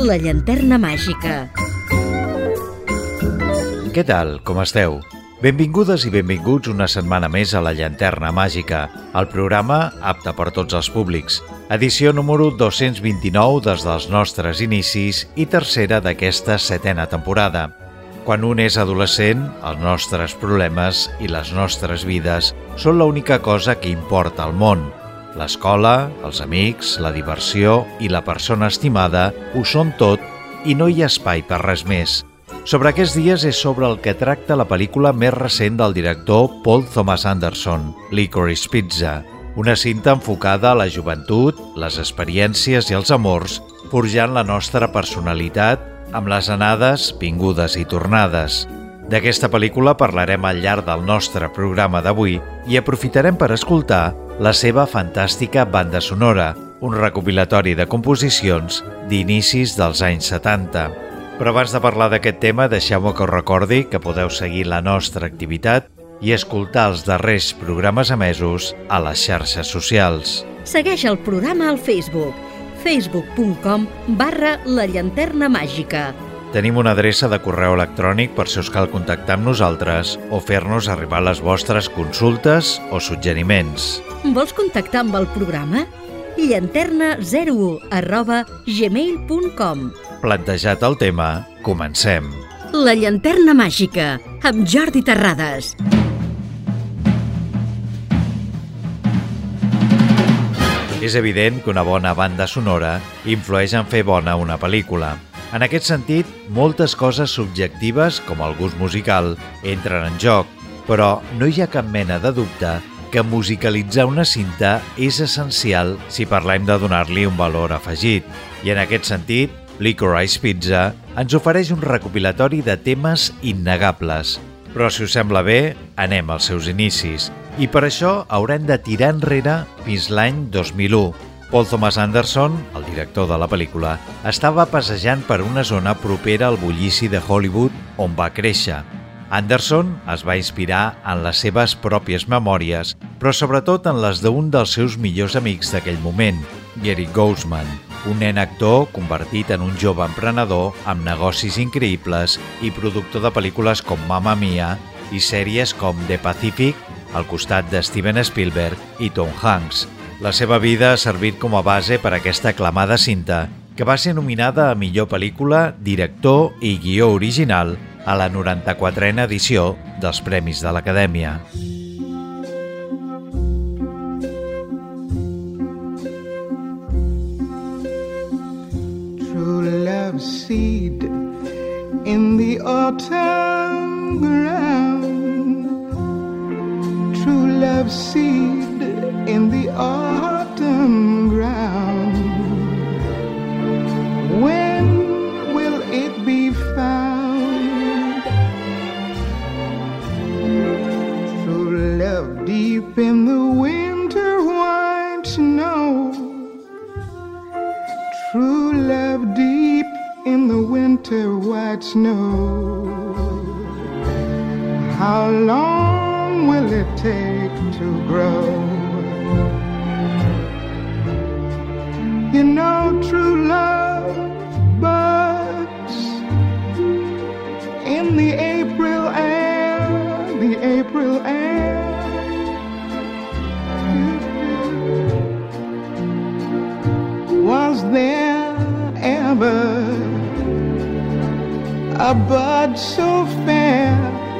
La llanterna màgica. Què tal? Com esteu? Benvingudes i benvinguts una setmana més a La llanterna màgica, el programa apte per tots els públics. Edició número 229 des dels nostres inicis i tercera d'aquesta setena temporada. Quan un és adolescent, els nostres problemes i les nostres vides són l'única cosa que importa al món. L'escola, els amics, la diversió i la persona estimada ho són tot i no hi ha espai per res més. Sobre aquests dies és sobre el que tracta la pel·lícula més recent del director Paul Thomas Anderson, Licorice Pizza, una cinta enfocada a la joventut, les experiències i els amors, forjant la nostra personalitat amb les anades, vingudes i tornades. D'aquesta pel·lícula parlarem al llarg del nostre programa d'avui i aprofitarem per escoltar la seva fantàstica banda sonora, un recopilatori de composicions d'inicis dels anys 70. Però abans de parlar d'aquest tema, deixeu-me que us recordi que podeu seguir la nostra activitat i escoltar els darrers programes emesos a les xarxes socials. Segueix el programa al Facebook, facebook.com/La llanterna màgica. Tenim una adreça de correu electrònic per si us cal contactar amb nosaltres o fer-nos arribar les vostres consultes o suggeriments. Vols contactar amb el programa? llanterna01@gmail.com. Plantejat el tema, comencem. La llanterna màgica, amb Jordi Terrades. És evident que una bona banda sonora influeix en fer bona una pel·lícula. En aquest sentit, moltes coses subjectives, com el gust musical, entren en joc, però no hi ha cap mena de dubte que musicalitzar una cinta és essencial si parlem de donar-li un valor afegit. I en aquest sentit, Licorice Pizza ens ofereix un recopilatori de temes innegables. Però si us sembla bé, anem als seus inicis. I per això haurem de tirar enrere fins l'any 2001. Paul Thomas Anderson, el director de la pel·lícula, estava passejant per una zona propera al bullici de Hollywood on va créixer. Anderson es va inspirar en les seves pròpies memòries, però sobretot en les d'un dels seus millors amics d'aquell moment, Gary Goldman, un nen actor convertit en un jove emprenedor amb negocis increïbles i productor de pel·lícules com Mamma Mia i sèries com The Pacific, al costat de Steven Spielberg i Tom Hanks. La seva vida ha servit com a base per a aquesta aclamada cinta, que va ser nominada a millor pel·lícula, director i guió original a la 94a edició dels Premis de l'Acadèmia. True love seed in the autumn ground. True love seed in the autumn ground. When will it be found? True love deep in the winter white snow. True love deep in the winter white snow. How long will it take to grow? You know true love buds in the April air, the April air. Was there ever a bud so fair?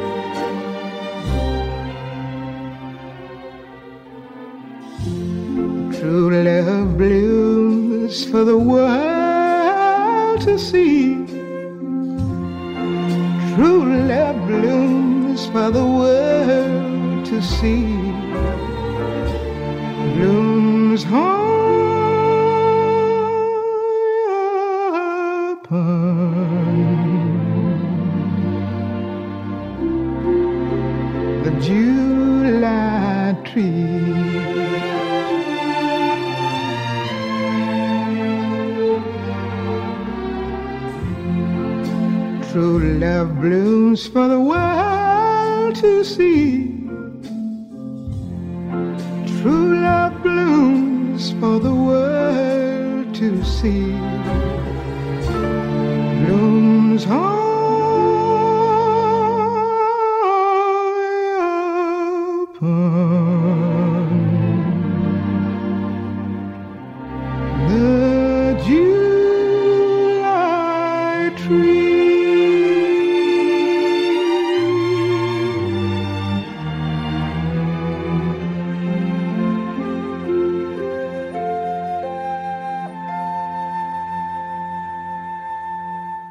True love blooms for the world to see. True love blooms for the world to see. Blooms upon the July tree. True love blooms for the world to see. True love blooms for the world to see.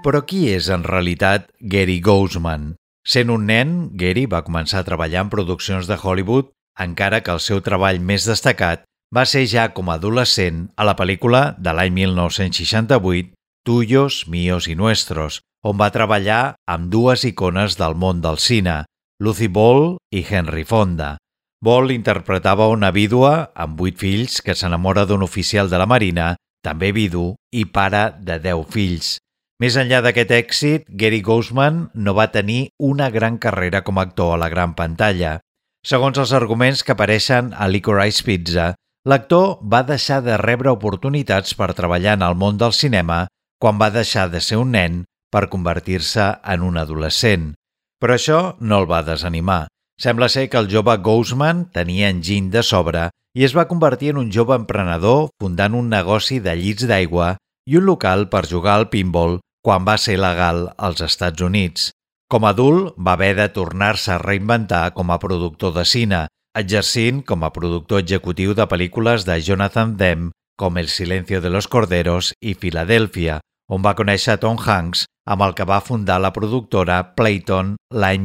Però qui és en realitat Gary Goedsman? Sent un nen, Gary va començar a treballar en produccions de Hollywood, encara que el seu treball més destacat va ser ja com a adolescent a la pel·lícula de l'any 1968, Tuyos, Míos y Nuestros, on va treballar amb dues icones del món del cine, Lucy Ball i Henry Fonda. Ball interpretava una vídua amb 8 fills que s'enamora d'un oficial de la Marina, també vidu i pare de 10 fills. Més enllà d'aquest èxit, Gary Goedsman no va tenir una gran carrera com a actor a la gran pantalla. Segons els arguments que apareixen a Licorice Pizza, l'actor va deixar de rebre oportunitats per treballar en el món del cinema quan va deixar de ser un nen per convertir-se en un adolescent. Però això no el va desanimar. Sembla ser que el jove Goedsman tenia enginy de sobre i es va convertir en un jove emprenedor fundant un negoci de llits d'aigua i un local per jugar al pinball quan va ser legal als Estats Units. Com a adult, va haver de tornar-se a reinventar com a productor de cine, exercint com a productor executiu de pel·lícules de Jonathan Demme com El silencio de los corderos i Filadèlfia, on va conèixer Tom Hanks, amb el que va fundar la productora Playton l'any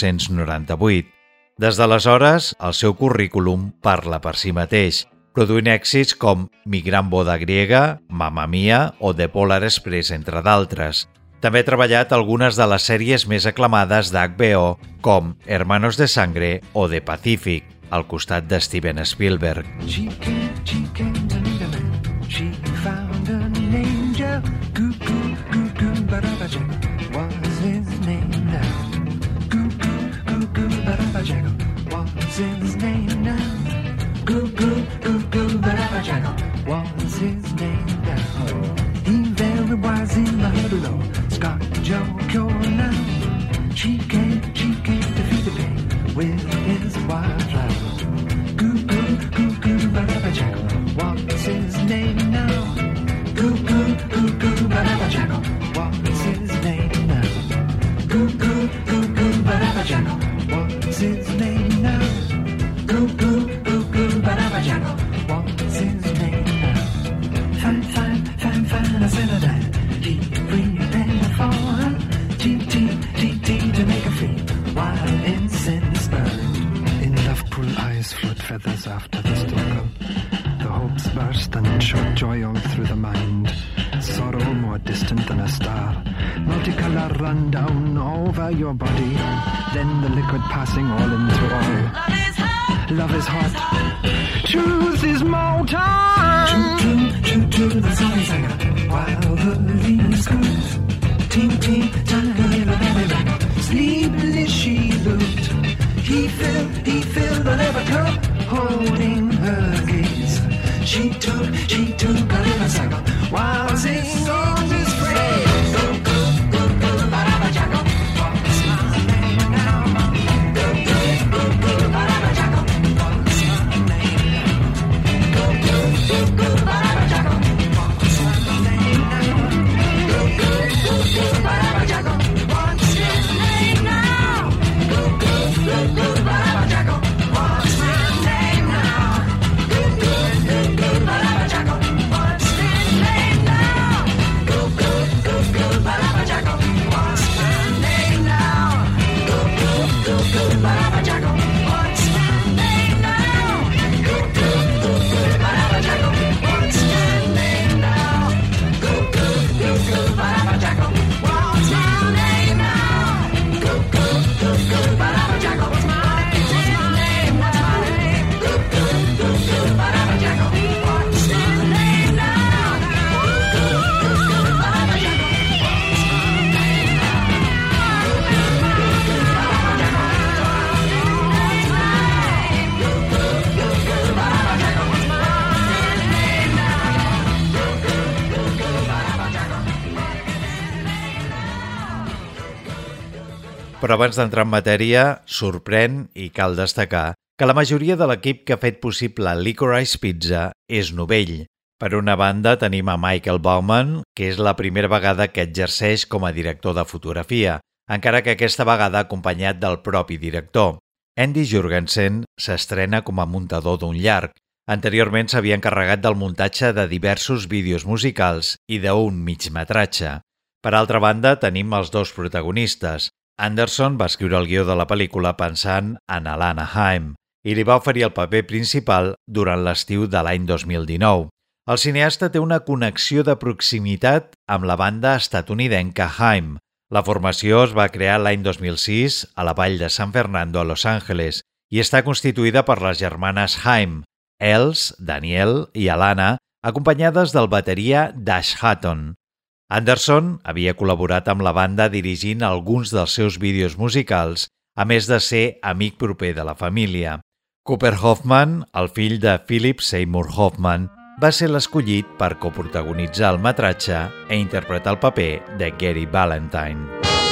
1998. Des d'aleshores, el seu currículum parla per si mateix, produint èxits com Mi gran boda griega, Mamma Mia o The Polar Express, entre d'altres. També ha treballat algunes de les sèries més aclamades d'HBO, com Hermanos de Sangre o The Pacific, al costat de Steven Spielberg. She came to meet a man. She found an angel. Goo, goo, goo, goo, ba-da-ba-jack. What's his name now? Goo, goo, goo, goo, ba-da-ba-jack. What's his name now? Goo, goo, goo, goo, ba-da-ba-jack. What's his name now? He very wise in the below. Scott Joe Cure now. She came to feed the pain with his wildflower. Goo, goo, goo, goo, ba-da-ba-jack. What's his name now? Goo, goo, goo, goo, ba-da-ba-jack. What's his name now? Goo, goo, goo, goo, ba-da-ba-jack. What's his name now? Goo, goo, goo, goo, ba-da-ba-jack. What's his name now? Fine, fine, fine, fine, I said that. He prepared for her. T to make her feel wild incense burn. In love-pool eyes float feathers after the struggle. The hopes burst and shot joy all through the mind. Sorrow more distant than a star. Multicolour run down over your body. Then the liquid passing all into all. Love is hot. Truth is molten. True, the song is like while the leaves groove. Ting, tiny little baby. Sleepily she looked. He filled the leather cup, holding her gaze. She took a little cycle while singing on his phrase. Go, go, go, go, ba-da-ba-jackal. What's my name now? Go, go, go, go, ba-da-ba-jackal. What's my name now? Go, go, go, go, ba-da-ba-jackal. What's my name now? Go, go, go, go, ba-da-ba-jackal. What's his name now? Go, go, go, go, ba-da-ba-jackal. What's my name now? Go, go, go, go, ba-da-ba-jackal. What's his name now? Go, go, go, go, ba-da-ba-jackal. What's my name now? Go, go, go, go, ba-da-ba-jackal. What's my name now? Go, go, go, go, ba-da-ba-jackal. What's my name now? Go, go, go, go, ba-da-ba-jackal. What's my name now? Go, go, go, go, ba-da-ba-jackal. What's my name? What's my name? Go, go, go, go, ba-da-ba-jackal. What's my name now? Go, go, go, go, ba-da-ba-jackal. What's my name now? Go, go, go, go, ba-da-ba-jackal. What's my name? Go, go, go, go, ba-da-ba-jackal. What's my name now? Go, go, go, go, ba-da-ba-jackal. Però abans d'entrar en matèria, sorprèn i cal destacar que la majoria de l'equip que ha fet possible Licorice Pizza és novell. Per una banda tenim a Michael Bauman, que és la primera vegada que exerceix com a director de fotografia, encara que aquesta vegada acompanyat del propi director. Andy Jurgensen s'estrena com a muntador d'un llarg. Anteriorment s'havia encarregat del muntatge de diversos vídeos musicals i d'un migmetratge. Per altra banda, tenim els dos protagonistes. Anderson va escriure el guió de la pel·lícula pensant en Alana Haim i li va oferir el paper principal durant l'estiu de l'any 2019. El cineasta té una connexió de proximitat amb la banda estatunidenca Haim. La formació es va crear l'any 2006 a la vall de San Fernando, a Los Angeles, i està constituïda per les germanes Haim, Els, Daniel i Alana, acompanyades del bateria Dash Hutton. Anderson havia col·laborat amb la banda dirigint alguns dels seus vídeos musicals, a més de ser amic proper de la família. Cooper Hoffman, el fill de Philip Seymour Hoffman, va ser l'escollit per coprotagonitzar el metratge i interpretar el paper de Gary Valentine.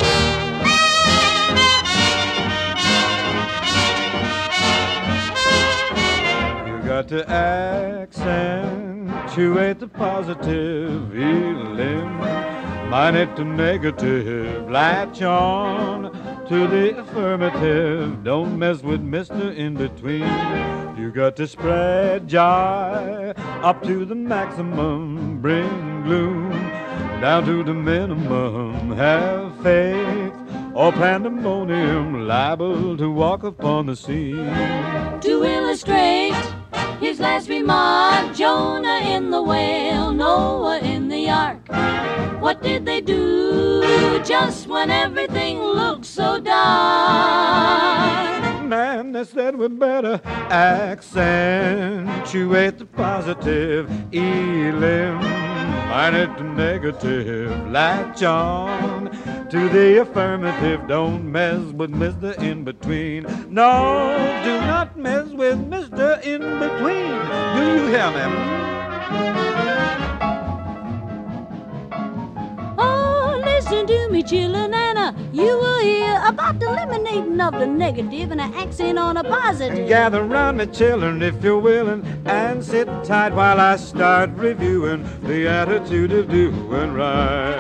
You got to accentuate the positive, eliminate the negative, latch on to the affirmative, don't mess with Mr. In-Between. You got to spread joy up to the maximum, bring gloom down to the minimum, have faith or pandemonium, liable to walk upon the scene. To illustrate his last remark, Jonah in the whale, Noah in the ark. What did they do just when everything looked so dark? Man, they said we better accentuate the positive, eliminate the negative, latch on to the affirmative, don't mess with Mr. In-Between. No, do not mess with Mr. In-Between. Do you hear me? Listen to me, chillin' Anna. You will hear about the eliminating of the negative and an accent on a positive. Gather round me, children, if you're willing, and sit tight while I start reviewing the attitude of doing right.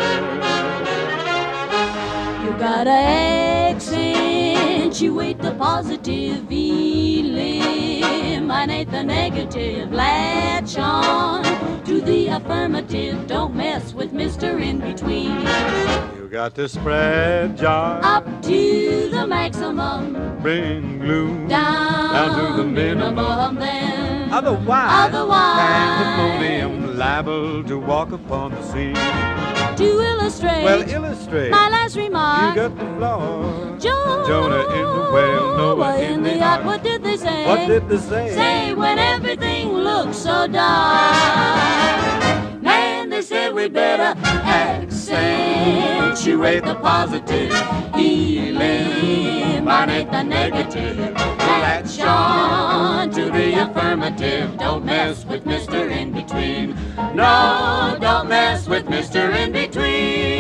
You gotta accentuate the positive, eliminate the negative, latch on to the affirmative, don't mess with Mr. In-Between. You got to spread joy Up to the maximum, bring gloom down to the minimum. then Otherwise, pandemonium, liable to walk upon the scene. to illustrate, Illustrate. my last You remark, got the floor. Jonah in the whale, Noah in the ark. What did they say? What did they say? Say when everything looks so dark. Man, they said we better accentuate the positive, eliminate the negative, latch on to the affirmative, don't mess with Mr. In-Between. No, don't mess with Mr. In-Between.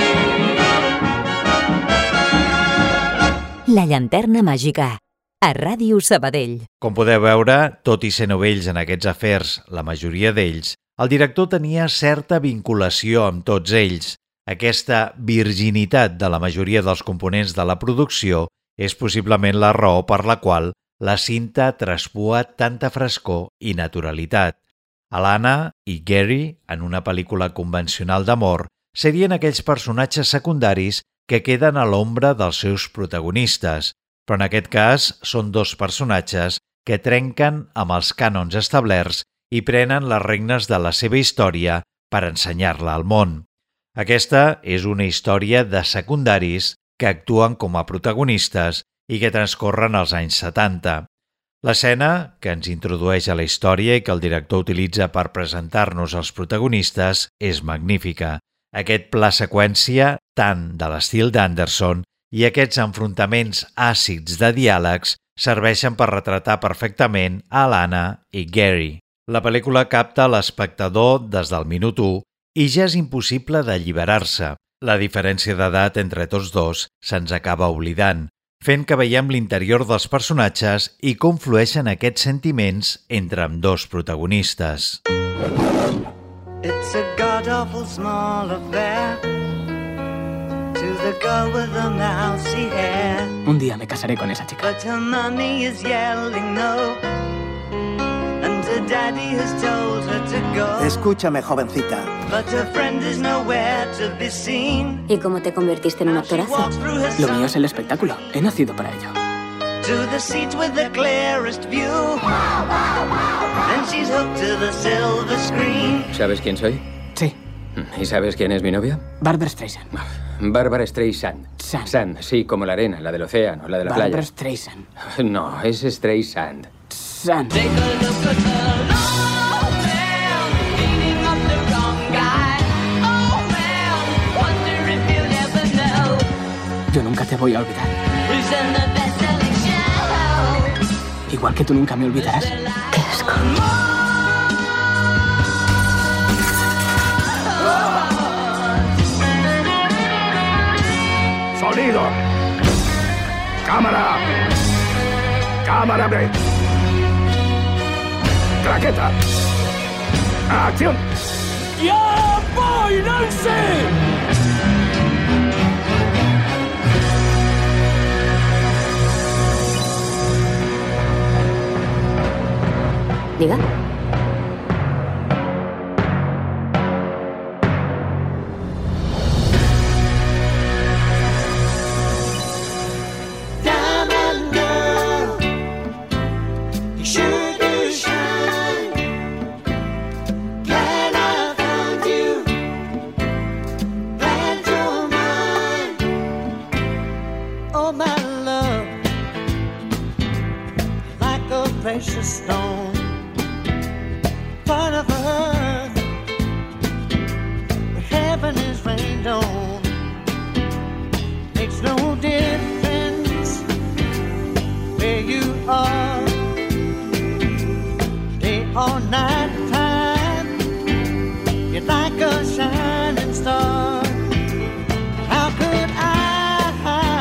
La llanterna màgica, a Ràdio Sabadell. Com podeu veure, tot i ser novells en aquests afers, la majoria d'ells, el director tenia certa vinculació amb tots ells. Aquesta virginitat de la majoria dels components de la producció és possiblement la raó per la qual la cinta traspua tanta frescor i naturalitat. Alana i Gary, en una pel·lícula convencional d'amor, serien aquells personatges secundaris que queden a l'ombra dels seus protagonistes, però en aquest cas són dos personatges que trenquen amb els cànons establerts i prenen les regnes de la seva història per ensenyar-la al món. Aquesta és una història de secundaris que actuen com a protagonistes i que transcorren als anys 70. L'escena, que ens introdueix a la història i que el director utilitza per presentar-nos els protagonistes, és magnífica. Aquest pla seqüència, tant de l'estil d'Anderson, i aquests enfrontaments àcids de diàlegs serveixen per retratar perfectament a Alana i Gary. La pel·lícula capta l'espectador des del minut 1 i ja és impossible d'alliberar-se. La diferència d'edat entre tots dos se'ns acaba oblidant, fent que veiem l'interior dels personatges i com flueixen aquests sentiments entre ambdós protagonistes. It's a god-awful small affair to the girl with the mousy hair, Un día me casaré con esa chica. but her mommy is yelling no, and her daddy has told her to go. Escúchame, jovencita. But her friend is nowhere to be seen. ¿Y cómo te convertiste en un actorazo? Lo mío es el espectáculo. He nacido para ello. To the seat with the clearest view. And she's hooked to the silver screen. ¿Sabes quién soy? Sí. ¿Y sabes quién es mi novia? Barbra Streisand. Bárbara Streisand. Sand, sí, como la arena, la del océano, la de la Barbra playa. Streisand. No, es Streisand. Sand. Yo nunca te voy a olvidar. Igual que tú nunca me olvidarás. ¡Qué asco! ¡Sonido! ¡Cámara! ¡Cámara B! ¡Traqueta! ¡Acción! ¡Ya voy, Nancy! Diga. Diamond girl, you sure do shine. Glad I found you. Glad you're mine. Oh, my love, like a precious stone. Part of earth, where heaven is rained on. Makes no difference where you are, day or night time. You're like a shining star. How could I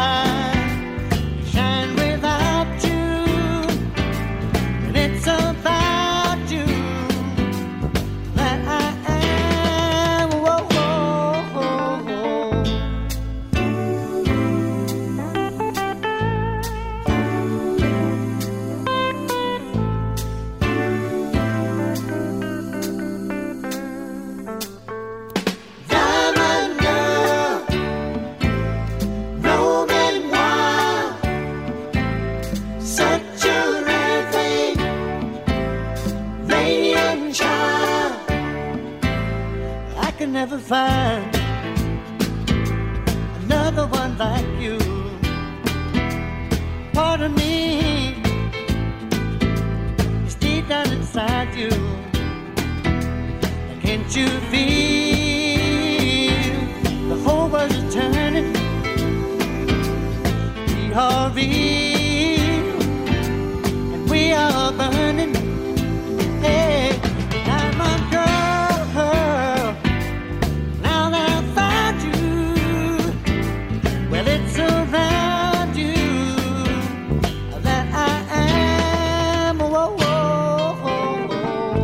shine without you? And it's about you that I am. Whoa, whoa, whoa, whoa. Diamond girl, roaming wild, such a rare thing, radiant child. I can never find another one like you. Part of me is deep down inside you. Can't you feel the whole world is turning? We are real and we are burning. Hey, diamond girl, now that I found you, well, it's around you that I am. Whoa, whoa, whoa, whoa.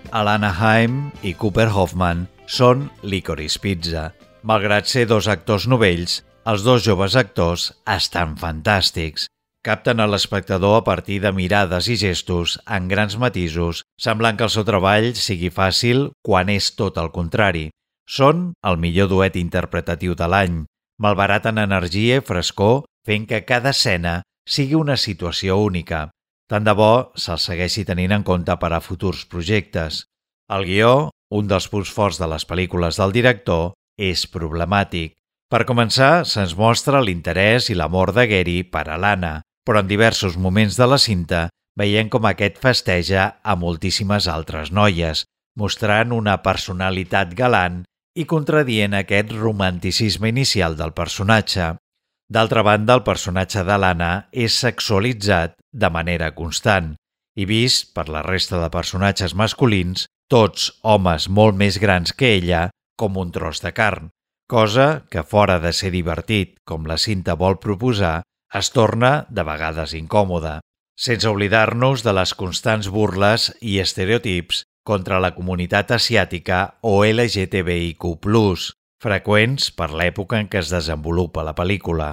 Alana Haim i Cooper Hoffman són Licorice Pizza. Malgrat ser dos actors novells, els dos joves actors estan fantàstics. Capten a l'espectador a partir de mirades i gestos en grans matisos, semblant que el seu treball sigui fàcil quan és tot el contrari. Són el millor duet interpretatiu de l'any. Malbaraten energia i frescor fent que cada escena sigui una situació única. Tant de bo se'ls segueixi tenint en compte per a futurs projectes. El guió, un dels punts forts de les pel·lícules del director, és problemàtic. Per començar, se'ns mostra l'interès i l'amor de Gary per a l'Anna, però en diversos moments de la cinta veiem com aquest festeja a moltíssimes altres noies, mostrant una personalitat galant i contradient aquest romanticisme inicial del personatge. D'altra banda, el personatge de l'Anna és sexualitzat de manera constant i vist per la resta de personatges masculins, tots homes molt més grans que ella, com un tros de carn, cosa que, fora de ser divertit, com la cinta vol proposar, es torna de vegades incòmoda, sense oblidar-nos de les constants burles i estereotips contra la comunitat asiàtica o LGTBIQ+, freqüents per l'època en què es desenvolupa la pel·lícula.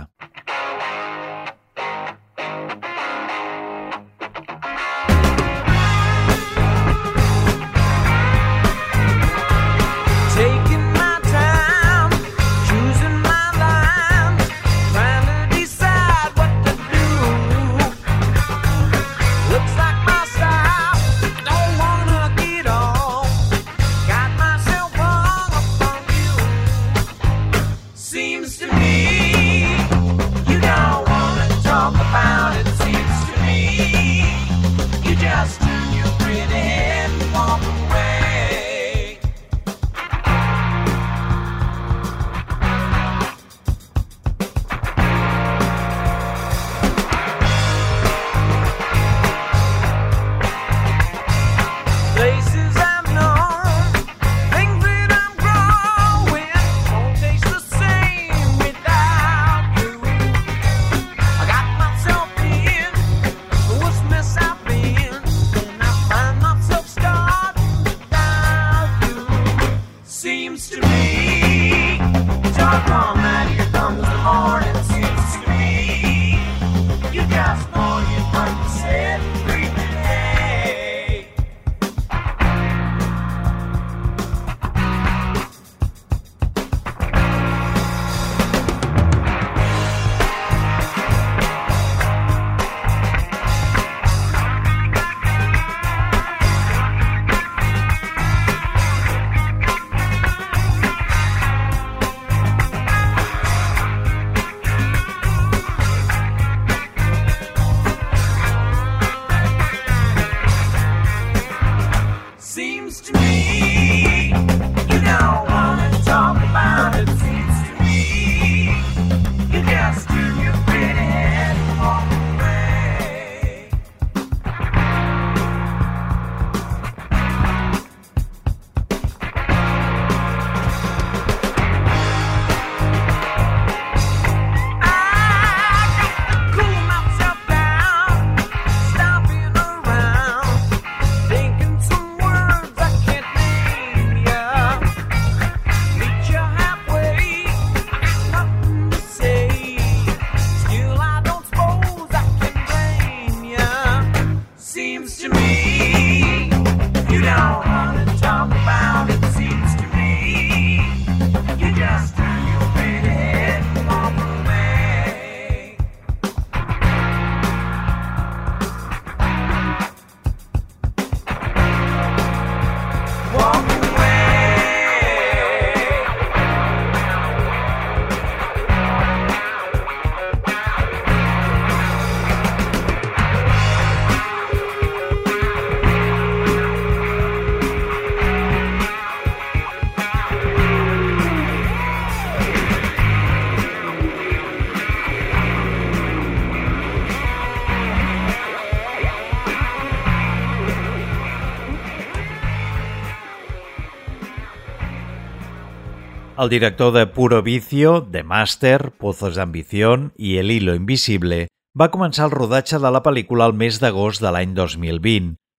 El director de Puro Vicio, The Master, Pozos de Ambición i El hilo invisible va començar el rodatge de la pel·lícula el mes d'agost de l'any 2020,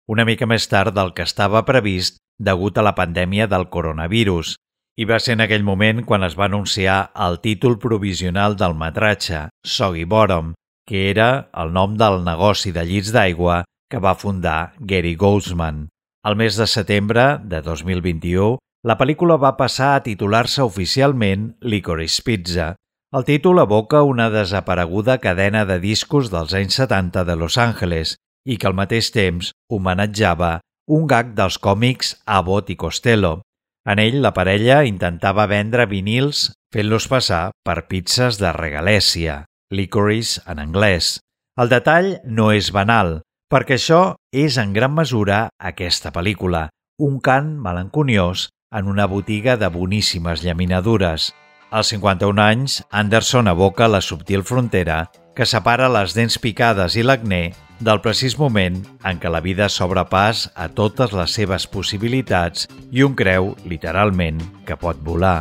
una mica més tard del que estava previst degut a la pandèmia del coronavirus, i va ser en aquell moment quan es va anunciar el títol provisional del metratge, Soggy Bottom, que era el nom del negoci de llits d'aigua que va fundar Gary Goldsman. Al mes de setembre de 2021, la pel·lícula va passar a titular-se oficialment Licorice Pizza. El títol evoca una desapareguda cadena de discos dels anys 70 de Los Angeles i que al mateix temps homenatjava un gag dels còmics Abbott i Costello. En ell, la parella intentava vendre vinils fent-los passar per pizzas de regalèssia, licorice en anglès. El detall no és banal, perquè això és en gran mesura aquesta pel·lícula, un cant melanconiós en una botiga de boníssimes llaminadures. Als 51 anys, Anderson evoca la subtil frontera que separa les dents picades i l'acné del precís moment en què la vida s'obre pas a totes les seves possibilitats i un creu, literalment, que pot volar.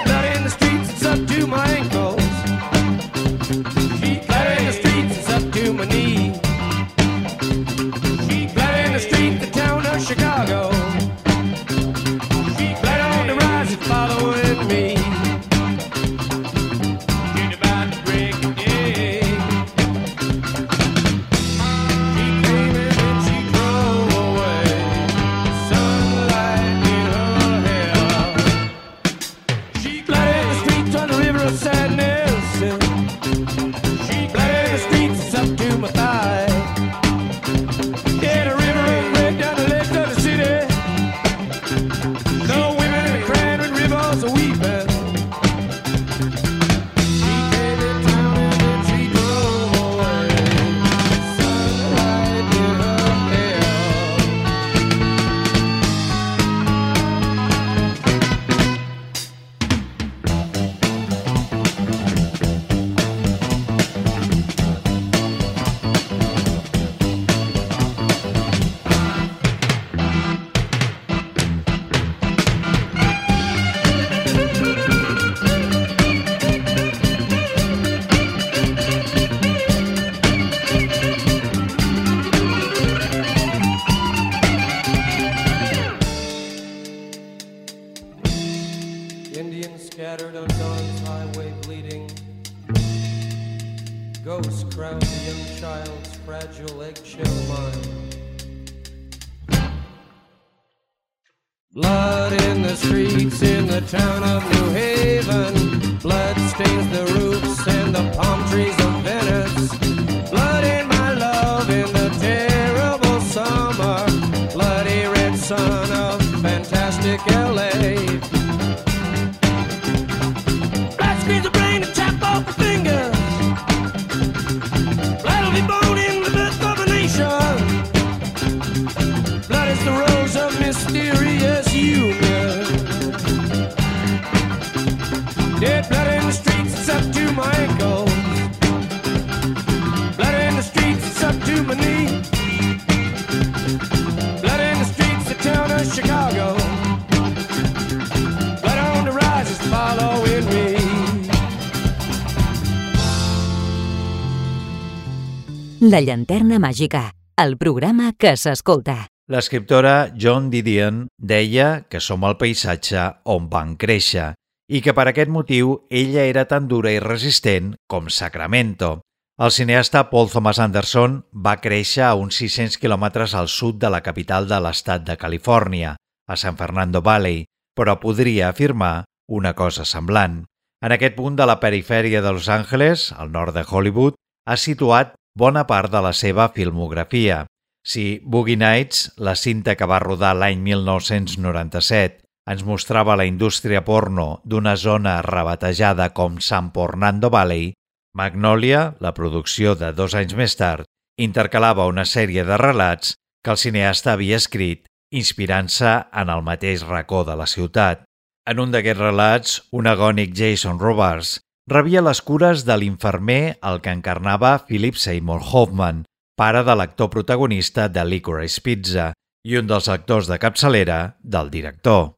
Chicago. She flat on the rise and following me. She's about to break a day. She came in and she drove away. Sunlight in her hair. She flat in the streets on the river of sadness. She flat in the streets, it's up to my thigh. Yeah, the river runs right down the left of the city. No women in the crying and rivers are weeping. She came in town and then she drove away. Sunlight in her hair. Indians scattered on Dawn's highway bleeding. Ghosts crowd the young child's fragile eggshell mind. Blood in the streets in the town of New Haven. Blood stains the roofs and the palm trees of Venice. Blood in my love in the terrible summer. Bloody red sun of fantastic LA. Blood screens the brain and chop off the fingers. Blood will be born in the birth of a nation. Blood is the rose of mysterious union. Dead blood in the streets, it's up to my ankles. Blood in the streets, it's up to my knee. Blood in the streets, the town of Chicago. Blood on the rise is following me. La llanterna màgica, el programa que s'escolta. L'escriptora Joan Didion deia que som el paisatge on van créixer i que per aquest motiu ella era tan dura i resistent com Sacramento. El cineasta Paul Thomas Anderson va créixer a uns 600 quilòmetres al sud de la capital de l'estat de Califòrnia, a San Fernando Valley, però podria afirmar una cosa semblant. En aquest punt de la perifèria de Los Angeles, al nord de Hollywood, ha situat bona part de la seva filmografia. Si Boogie Nights, la cinta que va rodar l'any 1997, ens mostrava la indústria porno d'una zona rebatejada com San Fernando Valley, Magnolia, la producció de 2 anys més tard, intercalava una sèrie de relats que el cineasta havia escrit inspirant-se en el mateix racó de la ciutat. En un d'aquests relats, un agònic Jason Robards rebia les cures de l'infermer el que encarnava Philip Seymour Hoffman, pare de l'actor protagonista de Licorice Pizza i un dels actors de capçalera del director.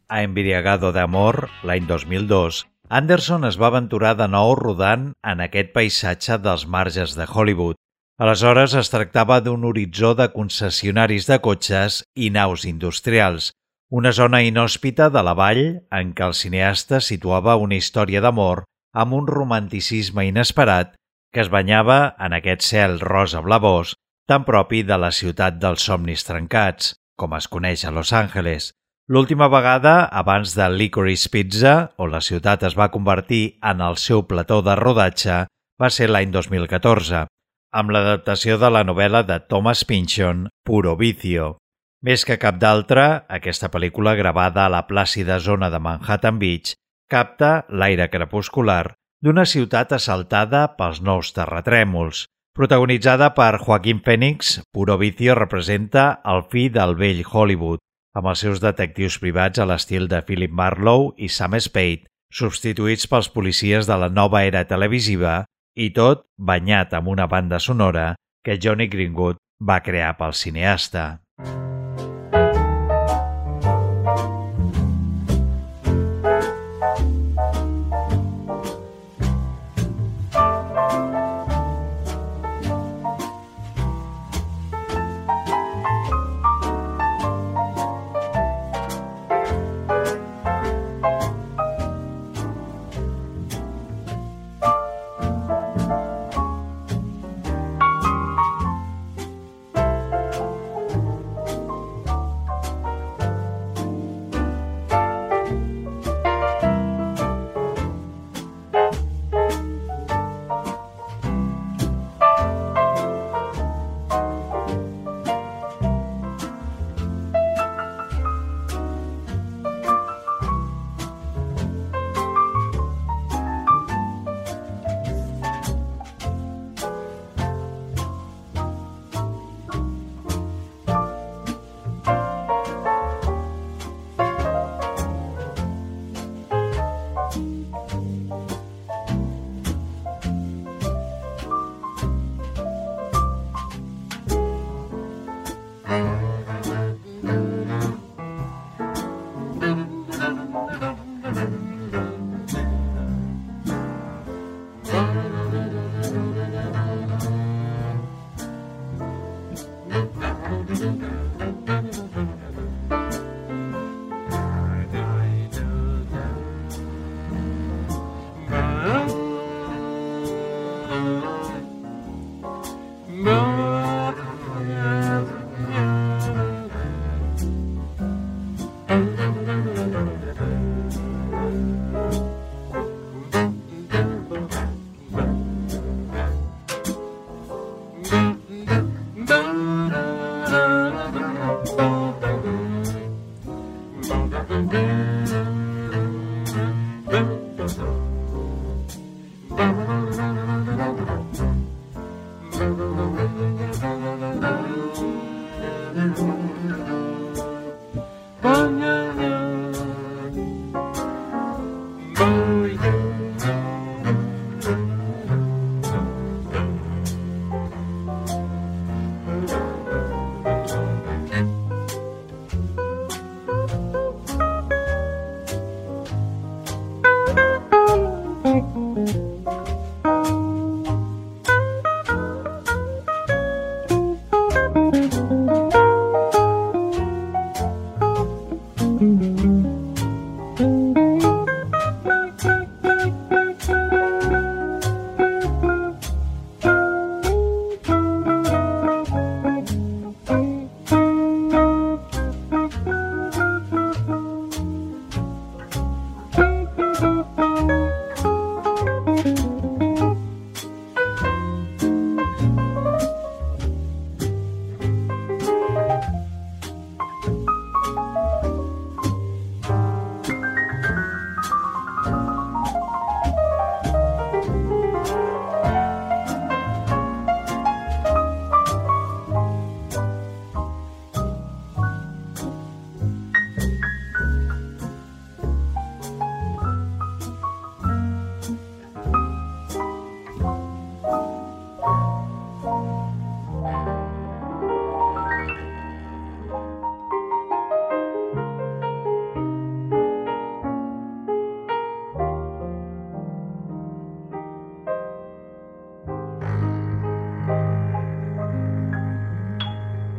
a Embriagado de Amor, l'any 2002, Anderson es va aventurar de nou rodant en aquest paisatge dels marges de Hollywood. Aleshores es tractava d'un horitzó de concessionaris de cotxes i naus industrials, una zona inhòspita de la vall en què el cineasta situava una història d'amor amb un romanticisme inesperat que es banyava en aquest cel rosa blavós tan propi de la ciutat dels somnis trencats, com es coneix a Los Angeles. L'última vegada, abans de Licorice Pizza, on la ciutat es va convertir en el seu plató de rodatge, va ser l'any 2014, amb l'adaptació de la novel·la de Thomas Pynchon, Puro Vicio. Més que cap d'altra, aquesta pel·lícula gravada a la plàcida zona de Manhattan Beach capta l'aire crepuscular d'una ciutat assaltada pels nous terratrèmols. Protagonitzada per Joaquin Phoenix, Puro Vicio representa el fi del vell Hollywood, amb els seus detectius privats a l'estil de Philip Marlowe i Sam Spade, substituïts pels policies de la nova era televisiva, i tot banyat amb una banda sonora que Johnny Greenwood va crear pel cineasta.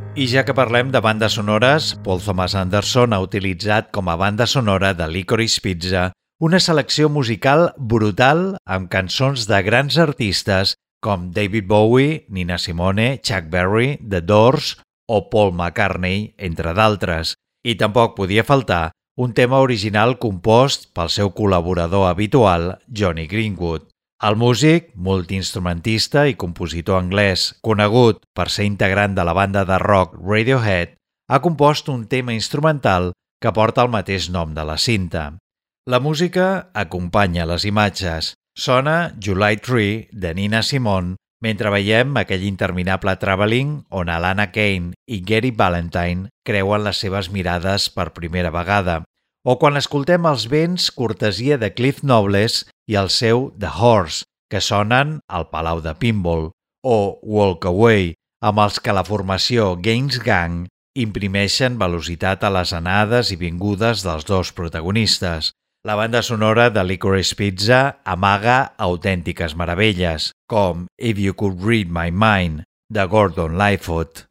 I ja que parlem de bandes sonores, Paul Thomas Anderson ha utilitzat com a banda sonora de Licorice Pizza una selecció musical brutal amb cançons de grans artistes com David Bowie, Nina Simone, Chuck Berry, The Doors o Paul McCartney, entre d'altres. I tampoc podia faltar un tema original compost pel seu col·laborador habitual, Jonny Greenwood. El músic, multiinstrumentista i compositor anglès, conegut per ser integrant de la banda de rock Radiohead, ha compost un tema instrumental que porta el mateix nom de la cinta. La música acompanya les imatges. Sona July Tree de Nina Simone mentre veiem aquell interminable travelling on Alana Kane i Gary Valentine creuen les seves mirades per primera vegada, o quan escoltem els vents cortesia de Cliff Nobles i el seu The Horse, que sonen al Palau de Pinball, o Walk Away, amb els que la formació Gaines Gang imprimeixen velocitat a les anades i vingudes dels dos protagonistes. La banda sonora de Licorice Pizza amaga autèntiques meravelles, com If You Could Read My Mind, de Gordon Lightfoot.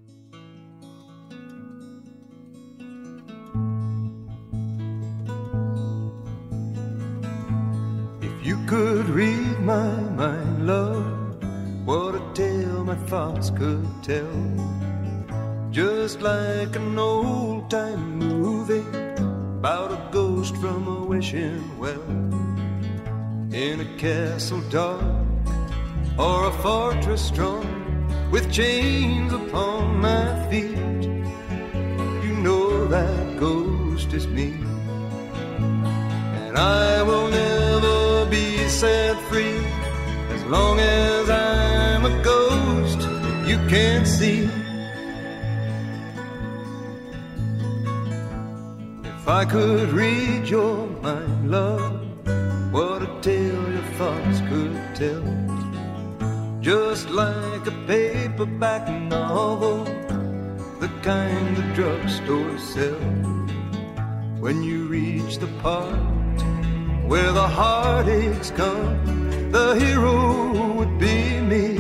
If you could read my mind, love, what a tale my thoughts could tell. Just like an old-time movie about a ghost from a wishing well, in a castle dark or a fortress strong, with chains upon my feet. You know that ghost is me, and I will never be set free as long as I'm a ghost that you can't see. If I could read your mind, love, what a tale your thoughts could tell. Just like a paperback novel, the kind the drugstore sells. When you reach the part where the heartaches come, the hero would be me.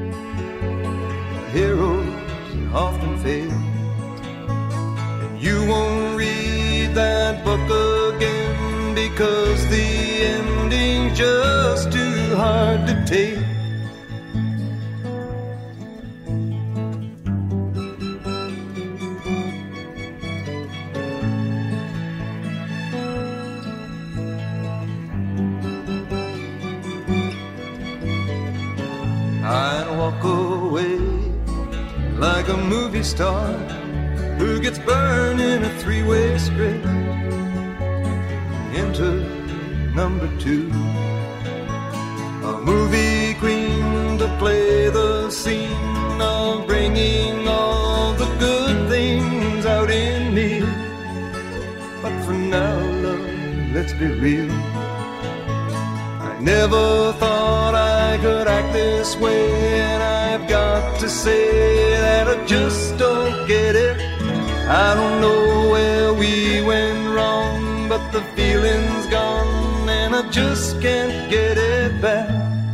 Heroes often fail, and you won't read that book again because the ending's just too hard to take. I'd walk away like a movie star who gets burned in a three-way script. Enter number two, a movie queen to play the scene of bringing all the good things out in me. But for now, love, let's be real, I never thought I could act this way, and I've got to say that I just don't get it. I don't know where we went wrong, but the feeling's gone and I just can't get it back.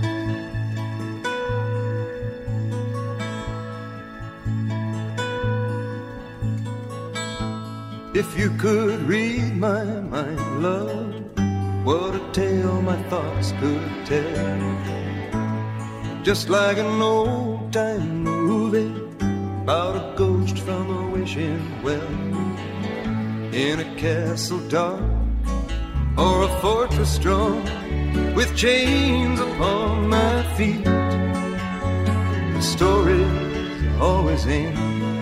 If you could read my mind, love, what a tale my thoughts could tell. Just like an old-time movie about a ghost from a wishing well, in a castle dark or a fortress strong, with chains upon my feet. The story's always in.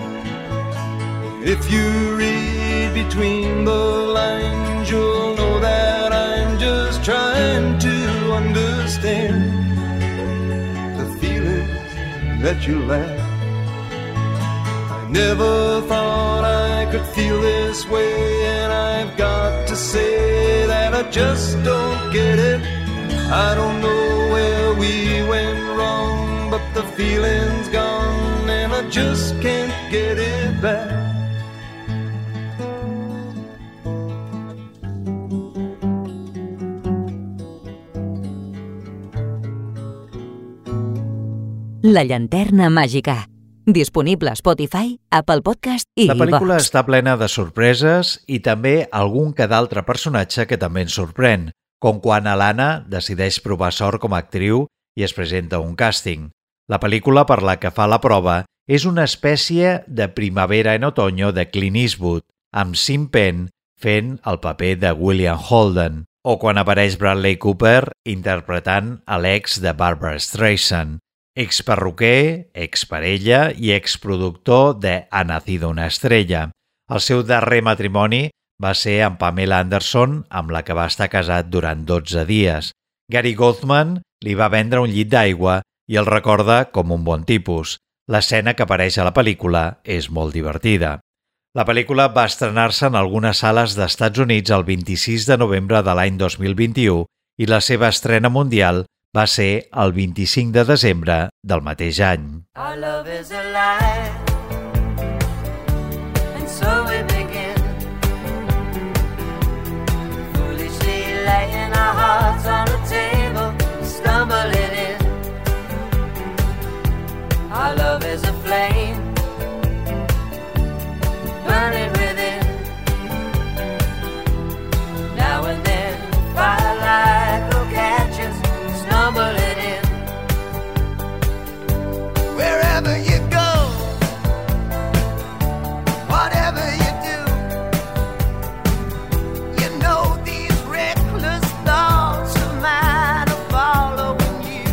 If you read between the lines, you'll know that I'm just trying to understand the feelings that you lack. I never thought I could feel this way, and I've got to say that I just don't get it. I don't know where we went wrong, but the feeling's gone and I just can't get it back. La llanterna màgica, Disponible a Spotify, Apple Podcast i La pel·lícula iVoox. està plena de sorpreses i també algun que d'altre personatge que també ens sorprèn, com quan Alana decideix provar sort com a actriu i es presenta a un càsting. La pel·lícula per la que fa la prova és una espècie de Primavera en otoño de Clint Eastwood, amb Sean Penn fent el paper de William Holden, o quan apareix Bradley Cooper interpretant a l'ex de Barbra Streisand, experruquer, exparella i exproductor de Ha nacido una estrella. El seu darrer matrimoni va ser amb Pamela Anderson, amb la que va estar casat durant 12 dies. Gary Goldman li va vendre un llit d'aigua i el recorda com un bon tipus. L'escena que apareix a la pel·lícula és molt divertida. La pel·lícula va estrenar-se en algunes sales d'Estats Units el 26 de novembre de l'any 2021 i la seva estrena mundial va ser el 25 de desembre del mateix any. Our love is alive, and so we begin, foolishly laying our hearts on the table, stumbling in. Our love is a flame, burning within. Now and then, firelight will catch us, stumbling in. Wherever you go, whatever you do, you know these reckless thoughts of mine are following you.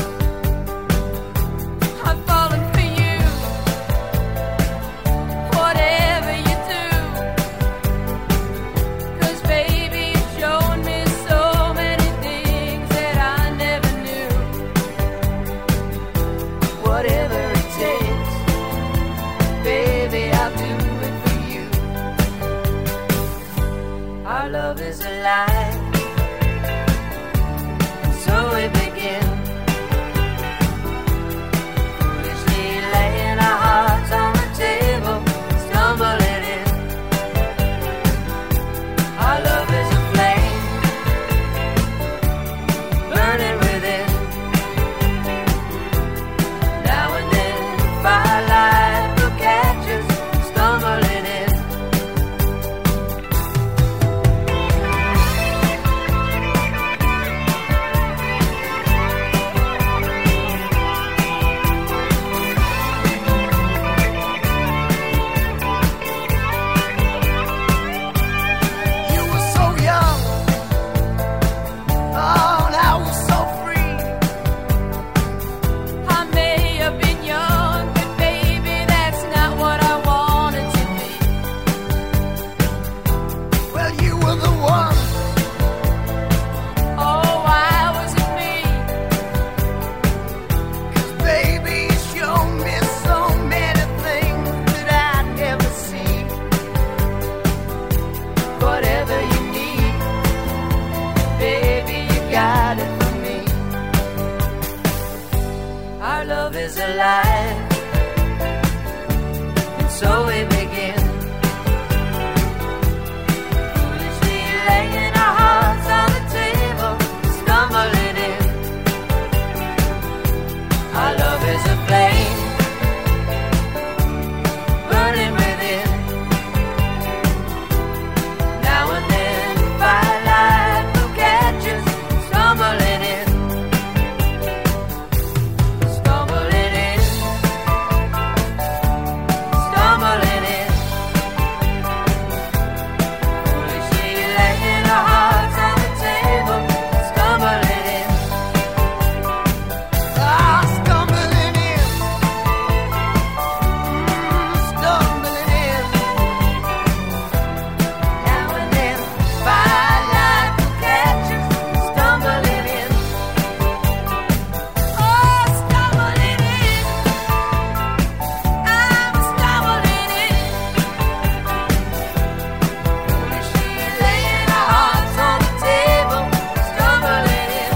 I'm falling for you, whatever you do, 'cause baby you've shown me so many things that I never knew. Whatever it takes, baby, I'll do it for you. Our love is alive, and so we begin, foolishly laying our hearts on the table, stumbling in. Our love is a flame, burning within. Now and then, firelight will catch us, stumbling in. You were so young, oh, and I was so free. I may have been young, but baby, that's not what I wanted to be. Well, you were the one. Oh, why was it me? 'Cause baby, you showed me so many things that I'd never see. Whatever you need, baby, you got it for me. Our love is alive, and so we begin, foolishly laying our hearts on the table, stumbling in. Our love is a flame, burning within. Now and then, firelight will catch us, stumbling in. Stumbling in. Stumbling in. Foolishly laying our hearts on the table, stumbling in. Ah, stumbling in. Stumbling in. Now and then, firelight will catch us, stumbling in. Oh, stumbling in. I'm stumbling in. Foolishly laying our hearts on the table, stumbling in.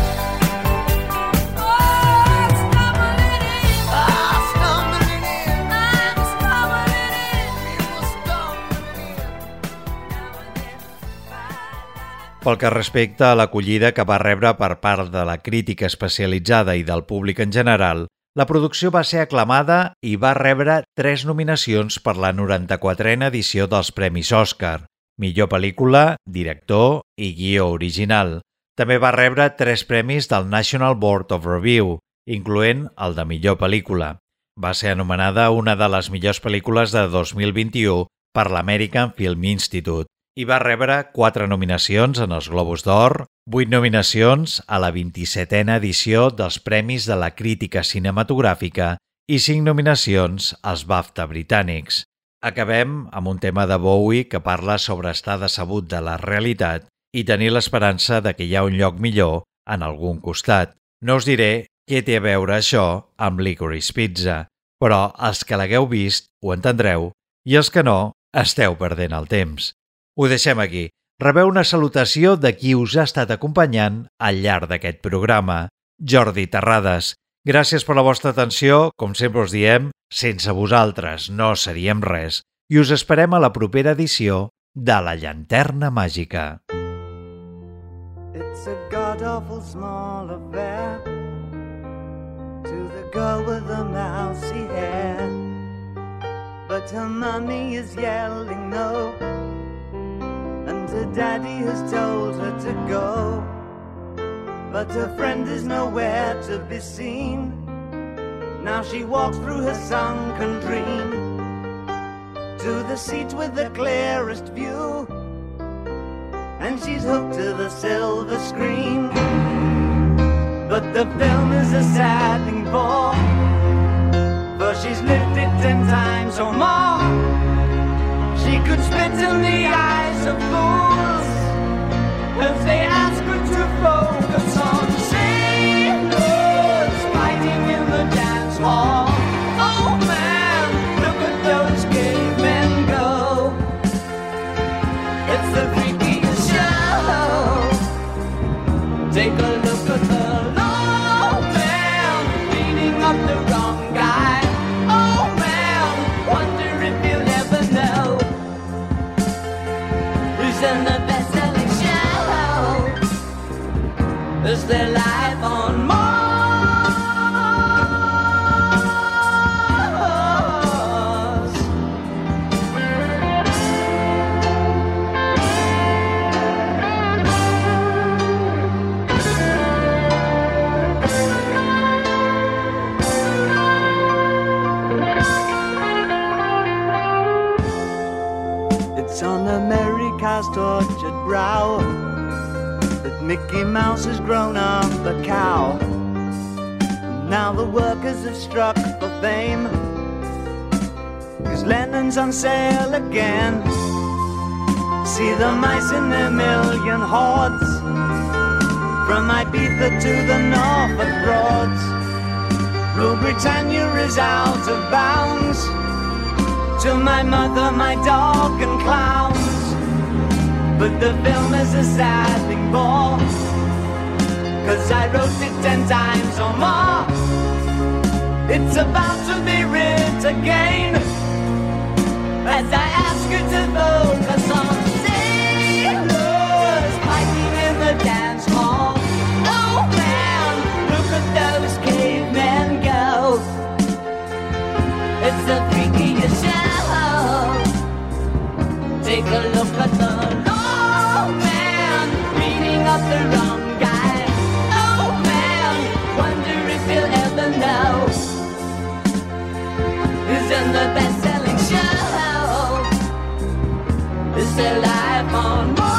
Oh, stumbling in. Ah, stumbling in. I'm stumbling in. We were stumbling in. Now and then, firelight. Pel que respecta a l'acollida que va rebre per part de la crítica especialitzada i del públic en general, La producció va ser aclamada i va rebre 3 nominacions per la 94a edició dels Premis Òscar: millor pel·lícula, director i guió original. També va rebre 3 premis del National Board of Review, incloent el de millor pel·lícula. Va ser anomenada una de les millors pel·lícules de 2021 per l'American Film Institute i va rebre 4 nominacions en els Globus d'Or, 8 nominacions a la 27a edició dels Premis de la Crítica Cinematogràfica i 5 nominacions als BAFTA britànics. Acabem amb un tema de Bowie que parla sobre estar decebut de la realitat i tenir l'esperança de que hi ha un lloc millor en algun costat. No us diré què té a veure això amb Licorice Pizza, però els que l'hagueu vist ho entendreu i els que no esteu perdent el temps. Ho deixem aquí. Rebeu una salutació de qui us ha estat acompanyant al llarg d'aquest programa, Jordi Terrades. Gràcies per la vostra atenció, com sempre us diem, sense vosaltres no seríem res, i us esperem a la propera edició de La Llanterna Màgica. It's a god-awful small affair to the girl with the mousy hair, but her mommy is yelling no, and her daddy has told her to go, but her friend is nowhere to be seen. Now she walks through her sunken dream to the seat with the clearest view, and she's hooked to the silver screen. But the film is a sad thing for she's lived it 10 times or more. She could spit in the eyes of fools if they ask her to focus on sailors fighting in the dance hall. Oh man, look at those cavemen go. It's the freakiest show. Take a look at the low man beating up the wrong guy. And the best-selling show is their life on Mars. It's on America's tortured brow that Mickey Mouse has grown up a cow. And now the workers have struck for fame, 'cause Lennon's on sale again. See the mice in their million hordes, from Ibiza to the Norfolk Broads. Rule Britannia is out of bounds, to my mother, my dog and clowns. But the film is a sad thing for, 'cause I wrote it 10 times or more. It's about to be writ again, as I ask you to focus on sailors fighting in the dance hall. Oh man, look at those cavemen go. It's the freakiest show. Take a look at the low man beating up the wrong guy. Oh man, wonder if you'll ever know who's in the best-selling show. Is their life on Mars?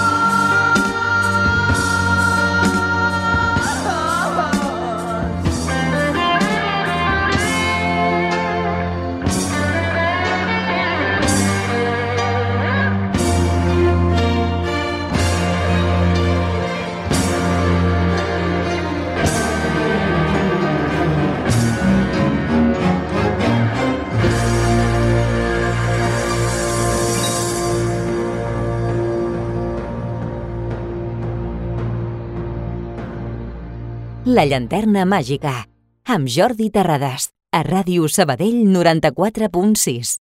La Llanterna Màgica, amb Jordi Terrades, a Ràdio Sabadell 94.6.